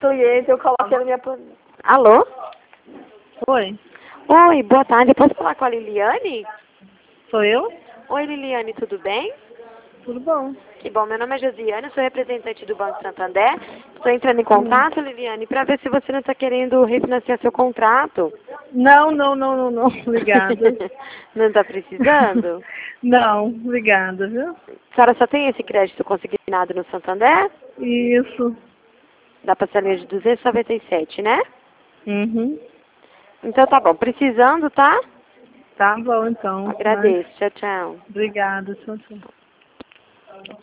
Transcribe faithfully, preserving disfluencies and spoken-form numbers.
cliente, eu coloquei na minha planilha. Alô? Oi, Oi, boa tarde. Eu posso falar com a Liliane? sou eu? Oi, Liliane, tudo bem? Tudo bom? Que bom, meu nome é Josiane, eu sou representante do Banco Santander. Estou entrando em Hum. contato, Liliane, para ver se você não está querendo refinanciar seu contrato. Não, não, não, não, não. Obrigada. Não está precisando? Não, obrigada, viu? A senhora só tem esse crédito consignado no Santander? Isso. Da parcelinha de duzentos e noventa e sete, né? Uhum. Então tá bom. Precisando, tá? Tá bom, então. Mas, Agradeço. Tchau, tchau. obrigada, tchau, tchau.